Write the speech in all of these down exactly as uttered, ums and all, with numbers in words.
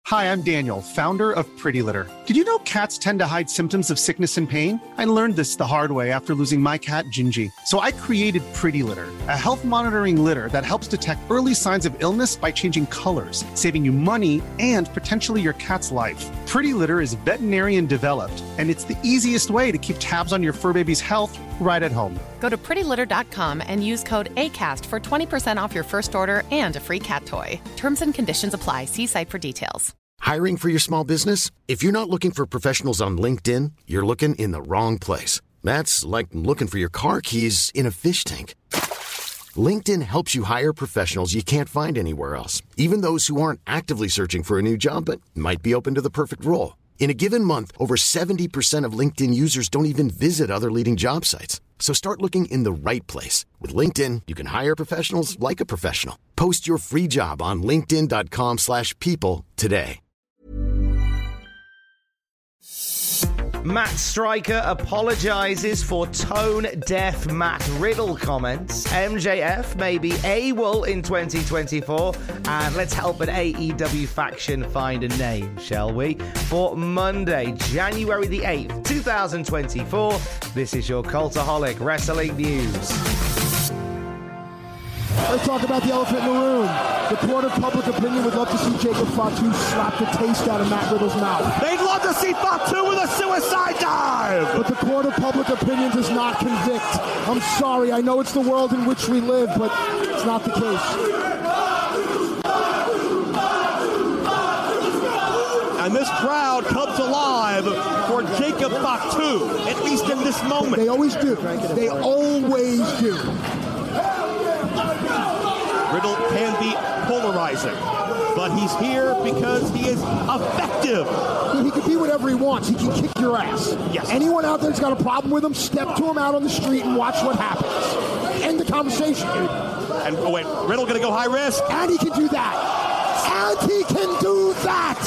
Hi, I'm Daniel, founder of Pretty Litter. Did you know cats tend to hide symptoms of sickness and pain? I learned this the hard way after losing my cat, Gingy. So I created Pretty Litter, a health monitoring litter that helps detect early signs of illness by changing colors, saving you money and potentially your cat's life. Pretty Litter is veterinarian developed, and it's the easiest way to keep tabs on your fur baby's health right at home. Go to pretty litter dot com and use code ACAST for twenty percent off your first order and a free cat toy. Terms and conditions apply. See site for details. Hiring for your small business? If you're not looking for professionals on LinkedIn, you're looking in the wrong place. That's like looking for your car keys in a fish tank. LinkedIn helps you hire professionals you can't find anywhere else, even those who aren't actively searching for a new job but might be open to the perfect role. In a given month, over seventy percent of LinkedIn users don't even visit other leading job sites. So start looking in the right place. With LinkedIn, you can hire professionals like a professional. Post your free job on linkedin dot com slash people today. Matt Striker apologises for tone-deaf Matt Riddle comments. M J F may be AWOL in twenty twenty-four. And let's help an A E W faction find a name, shall we? For Monday, January the eighth, twenty twenty-four, this is your Cultaholic Wrestling News. Let's talk about the elephant in the room. The court of public opinion would love to see Jacob Fatu slap the taste out of Matt Riddle's mouth. They'd love to see Fatu with a suicide dive! But the court of public opinion does not convict. I'm sorry, I know it's the world in which we live, but it's not the case. And this crowd comes alive for Jacob Fatu, at least in this moment. They always do. They always do. Riddle can be polarizing, but he's here because he is effective. He can be whatever he wants. He can kick your ass. Yes. Anyone out there's got a problem with him, step to him out on the street and watch what happens. End the conversation, dude. And oh wait, Riddle gonna go high risk? And he can do that. And he can do that.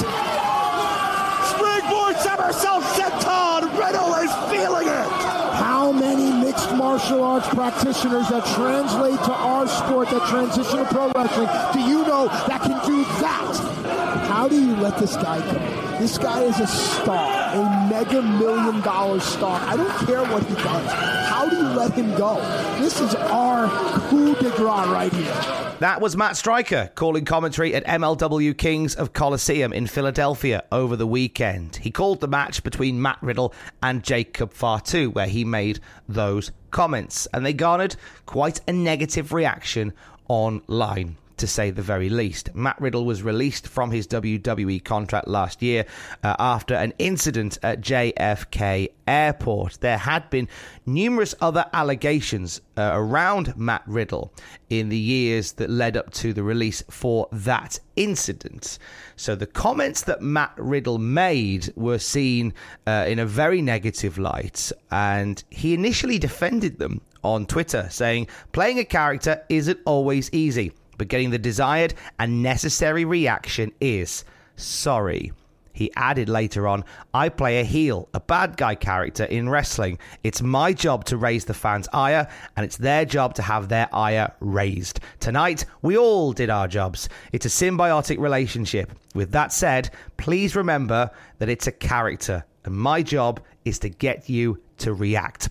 Springboard somersault senton. Riddle is feeling it. How many mixed martial arts practitioners that translate to our sport, that transition to pro wrestling, do you know that can do that? How do you let this guy go? This guy is a star, a mega million dollar star. I don't care what he does. How do you let him go? This is our coup de grace right here. That was Matt Striker calling commentary at M L W Kings of Coliseum in Philadelphia over the weekend. He called the match between Matt Riddle and Jacob Fatu, where he made those comments, and they garnered quite a negative reaction online, to say the very least. Matt Riddle was released from his W W E contract last year uh, after an incident at J F K Airport. There had been numerous other allegations uh, around Matt Riddle in the years that led up to the release for that incident. So the comments that Matt Riddle made were seen uh, in a very negative light, and he initially defended them on Twitter, saying, "Playing a character isn't always easy, but getting the desired and necessary reaction is. Sorry." He added later on, "I play a heel, a bad guy character in wrestling. It's my job to raise the fans' ire, and it's their job to have their ire raised. Tonight, we all did our jobs. It's a symbiotic relationship. With that said, please remember that it's a character, and my job is to get you to react."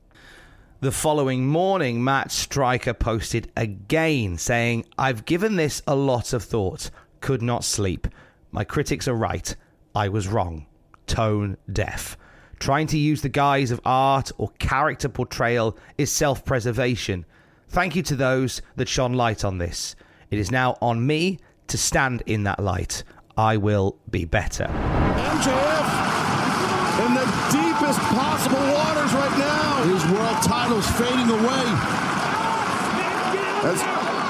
The following morning, Matt Striker posted again, saying, "I've given this a lot of thought. Could not sleep. My critics are right. I was wrong. Tone deaf. Trying to use the guise of art or character portrayal is self-preservation. Thank you to those that shone light on this. It is now on me to stand in that light. I will be better." M J F in the deepest possible waters right now. His world title's fading away. That's...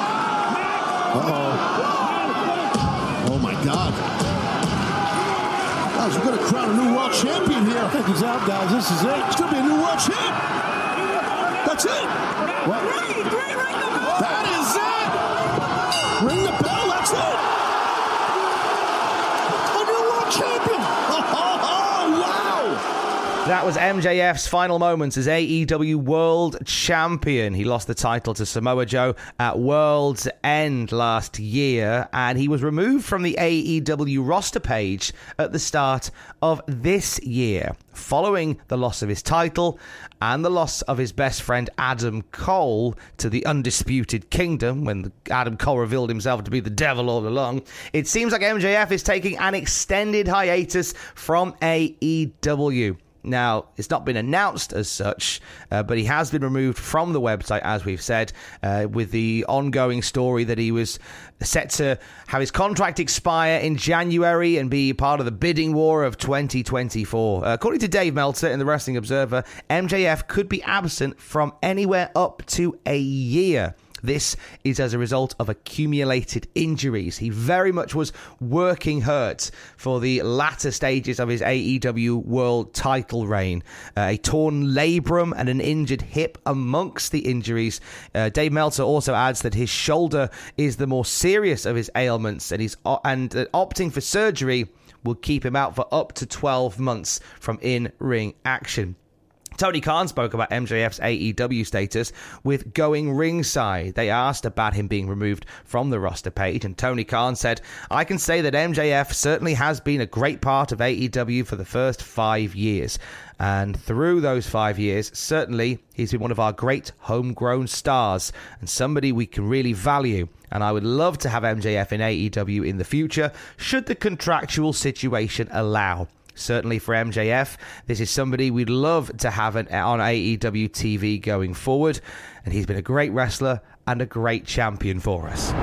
Uh-oh. Oh, my God. Guys, we're going to crown a new world champion here. I think he's out, guys. This is it. It's going to be a new world champ. That's it. What? Three, three, ring the bell. That is it. Ring the bell. That's it. A new world champion. Oh, oh, oh wow. That was M J F's final moments as A E W World Champion. He lost the title to Samoa Joe at World's End last year, and he was removed from the A E W roster page at the start of this year, following the loss of his title and the loss of his best friend Adam Cole to the Undisputed Kingdom, when Adam Cole revealed himself to be the devil all along. It seems like M J F is taking an extended hiatus from A E W. Now, it's not been announced as such, uh, but he has been removed from the website, as we've said, uh, with the ongoing story that he was set to have his contract expire in January and be part of the bidding war of twenty twenty-four. Uh, according to Dave Meltzer in the Wrestling Observer, M J F could be absent from anywhere up to a year. This is as a result of accumulated injuries. He very much was working hurt for the latter stages of his A E W World title reign. Uh, a torn labrum and an injured hip amongst the injuries. Uh, Dave Meltzer also adds that his shoulder is the more serious of his ailments, and he's uh, and uh, opting for surgery will keep him out for up to twelve months from in-ring action. Tony Khan spoke about M J F's A E W status with Going Ringside. They asked about him being removed from the roster page, and Tony Khan said, "I can say that M J F certainly has been a great part of A E W for the first five years. And through those five years, certainly he's been one of our great homegrown stars and somebody we can really value. And I would love to have M J F in A E W in the future, should the contractual situation allow. Certainly for M J F, this is somebody we'd love to have an, on A E W T V going forward, and he's been a great wrestler and a great champion for us."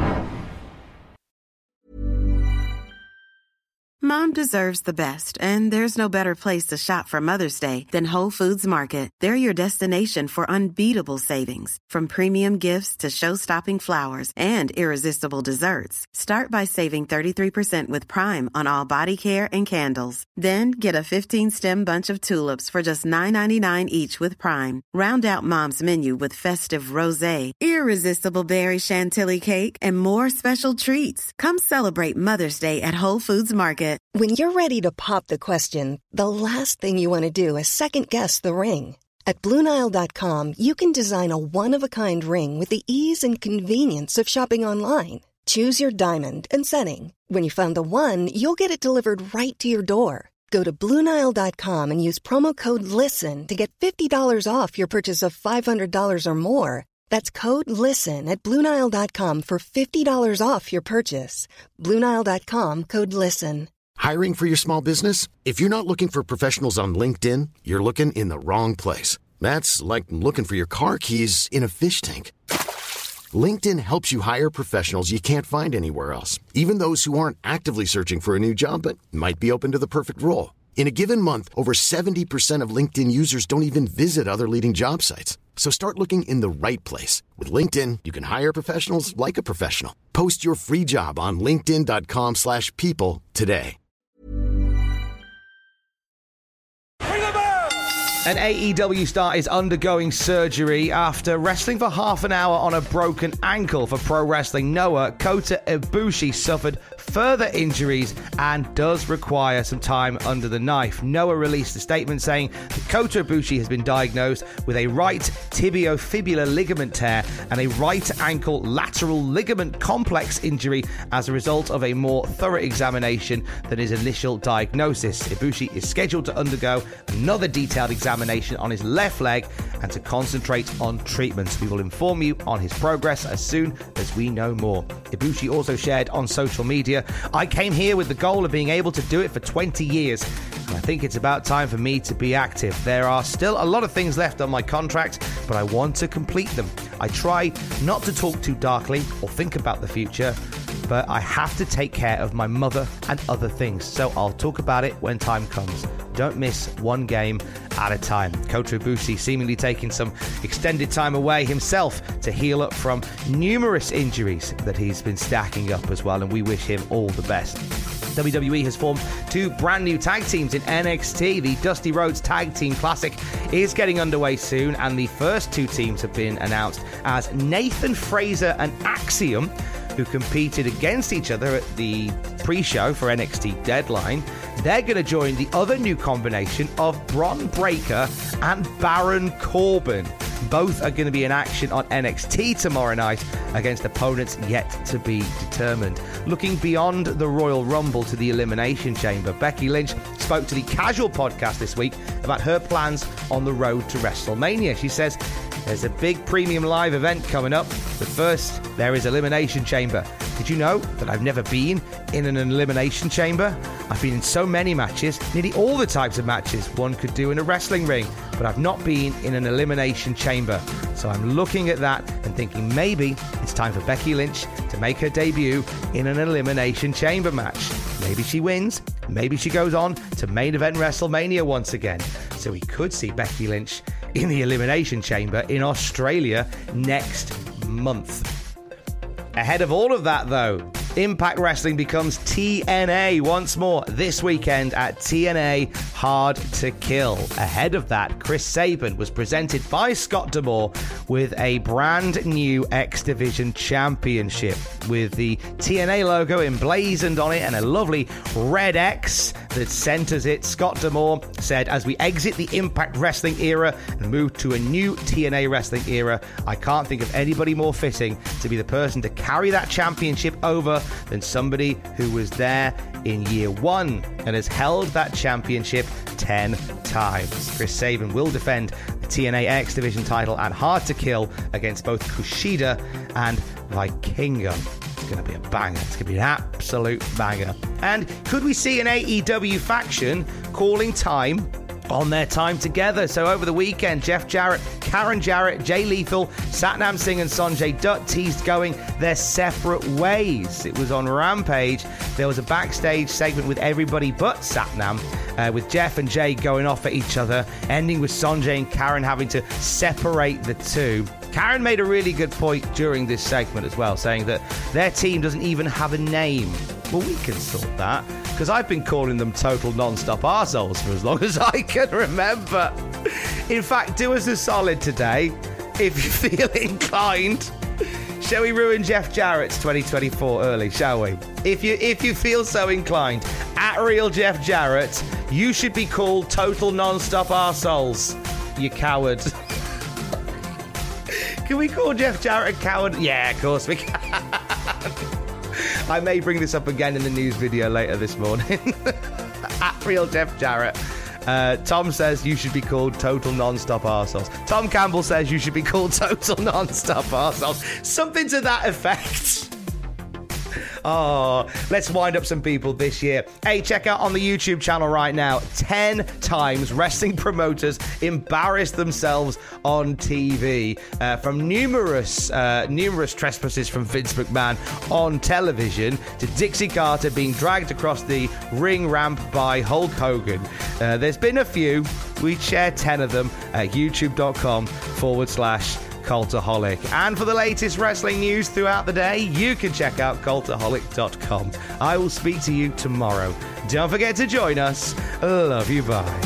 Mom deserves the best, and there's no better place to shop for Mother's Day than Whole Foods Market. They're your destination for unbeatable savings, from premium gifts to show-stopping flowers and irresistible desserts. Start by saving thirty-three percent with Prime on all body care and candles. Then get a fifteen-stem bunch of tulips for just nine ninety-nine each with Prime. Round out Mom's menu with festive rosé, irresistible berry chantilly cake, and more special treats. Come celebrate Mother's Day at Whole Foods Market. When you're ready to pop the question, the last thing you want to do is second-guess the ring. At Blue Nile dot com, you can design a one-of-a-kind ring with the ease and convenience of shopping online. Choose your diamond and setting. When you find the one, you'll get it delivered right to your door. Go to Blue Nile dot com and use promo code LISTEN to get fifty dollars off your purchase of five hundred dollars or more. That's code LISTEN at Blue Nile dot com for fifty dollars off your purchase. Blue Nile dot com, code LISTEN. Hiring for your small business? If you're not looking for professionals on LinkedIn, you're looking in the wrong place. That's like looking for your car keys in a fish tank. LinkedIn helps you hire professionals you can't find anywhere else, even those who aren't actively searching for a new job but might be open to the perfect role. In a given month, over seventy percent of LinkedIn users don't even visit other leading job sites. So start looking in the right place. With LinkedIn, you can hire professionals like a professional. Post your free job on linkedin dot com slash people today. An A E W star is undergoing surgery after wrestling for half an hour on a broken ankle. For Pro Wrestling Noah, Kota Ibushi suffered further injuries and does require some time under the knife. Noah released a statement saying that Kota Ibushi has been diagnosed with a right tibiofibular ligament tear and a right ankle lateral ligament complex injury as a result of a more thorough examination than his initial diagnosis. Ibushi is scheduled to undergo another detailed examination on his left leg and to concentrate on treatments. We will inform you on his progress as soon as we know more. Ibushi also shared on social media, "I came here with the goal of being able to do it for twenty years. And I think it's about time for me to be active. There are still a lot of things left on my contract, but I want to complete them. I try not to talk too darkly or think about the future, but I have to take care of my mother and other things, so I'll talk about it when time comes. Don't miss one game at a time." Kota Ibushi seemingly taking some extended time away himself to heal up from numerous injuries that he's been stacking up as well, and we wish him all the best. W W E has formed two brand new tag teams in N X T. The Dusty Rhodes Tag Team Classic is getting underway soon, and the first two teams have been announced as Nathan Fraser and Axiom, who competed against each other at the pre-show for N X T Deadline. they're going to join the other new combination of Bron Breakker and Baron Corbin. Both are going to be in action on N X T tomorrow night against opponents yet to be determined. Looking beyond the Royal Rumble to the Elimination Chamber, Becky Lynch spoke to the Casual podcast this week about her plans on the road to WrestleMania. She says there's a big premium live event coming up, but first there is Elimination Chamber. Did you know that I've never been in an Elimination Chamber? I've been in so many matches, nearly all the types of matches one could do in a wrestling ring, but I've not been in an Elimination Chamber. So I'm looking at that and thinking maybe it's time for Becky Lynch to make her debut in an Elimination Chamber match. Maybe she wins, maybe she goes on to main event WrestleMania once again. So we could see Becky Lynch in the Elimination Chamber in Australia next month. Ahead of all of that, though, Impact Wrestling becomes T N A once more this weekend at T N A Hard to Kill. Ahead of that, Chris Sabin was presented by Scott D'Amore with a brand new X Division Championship with the T N A logo emblazoned on it and a lovely red X that centers it. Scott D'Amore said, as we exit the Impact Wrestling era and move to a new T N A Wrestling era, I can't think of anybody more fitting to be the person to carry that championship over than somebody who was there in year one and has held that championship ten times. Chris Sabin will defend the T N A X Division title at Hard to Kill against both Kushida and Vikingo. It's going to be a banger. It's going to be an absolute banger. And could we see an A E W faction calling time on their time together? So over the weekend, Jeff Jarrett, Karen Jarrett, Jay Lethal, Satnam Singh and Sanjay Dutt teased going their separate ways. It was on Rampage. There was a backstage segment with everybody but Satnam, uh, with Jeff and Jay going off at each other, ending with Sanjay and Karen having to separate the two. Karen made a really good point during this segment as well, saying that their team doesn't even have a name. Well, we can sort that, because I've been calling them total non-stop arseholes for as long as I can remember. In fact, do us a solid today, if you feel inclined. Shall we ruin Jeff Jarrett's twenty twenty-four early, shall we? If you if you feel so inclined, at Real Jeff Jarrett, you should be called total non-stop arseholes, you coward. Can we call Jeff Jarrett a coward? Yeah, of course we can. I may bring this up again in the news video later this morning. At Real Jeff Jarrett. Uh, Tom says you should be called total non-stop arseholes. Tom Campbell says you should be called total non-stop arseholes. Something to that effect. Oh, let's wind up some people this year. Hey, check out on the YouTube channel right now. Ten times wrestling promoters embarrassed themselves on T V. Uh, from numerous, uh, numerous trespasses from Vince McMahon on television to Dixie Carter being dragged across the ring ramp by Hulk Hogan. Uh, there's been a few. We share ten of them at youtube.com forward slash Cultaholic. And for the latest wrestling news throughout the day, you can check out cultaholic dot com. I will speak to you tomorrow. Don't forget to join us. Love you, bye.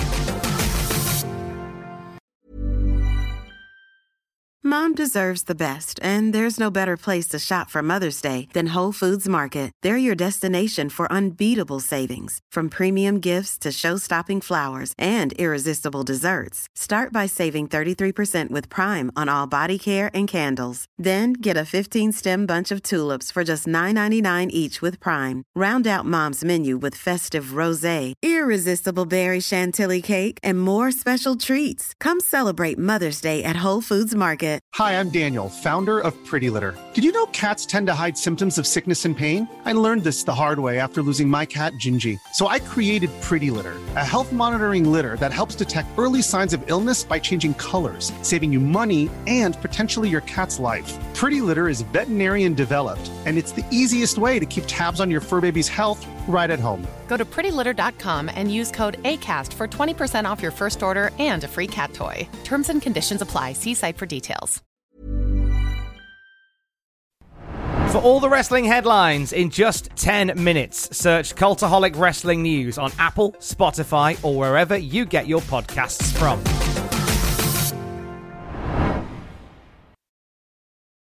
Mom deserves the best, and there's no better place to shop for Mother's Day than Whole Foods Market. They're your destination for unbeatable savings, from premium gifts to show-stopping flowers and irresistible desserts. Start by saving thirty-three percent with Prime on all body care and candles. Then get a fifteen-stem bunch of tulips for just nine ninety-nine each with Prime. Round out Mom's menu with festive rosé, irresistible berry chantilly cake, and more special treats. Come celebrate Mother's Day at Whole Foods Market. Hi, I'm Daniel, founder of Pretty Litter. Did you know cats tend to hide symptoms of sickness and pain? I learned this the hard way after losing my cat, Gingy. So I created Pretty Litter, a health monitoring litter that helps detect early signs of illness by changing colors, saving you money and potentially your cat's life. Pretty Litter is veterinarian developed, and it's the easiest way to keep tabs on your fur baby's health right at home. Go to pretty litter dot com and use code ACAST for twenty percent off your first order and a free cat toy. Terms and conditions apply. See site for details. For all the wrestling headlines in just ten minutes, search Cultaholic Wrestling News on Apple, Spotify, or wherever you get your podcasts from.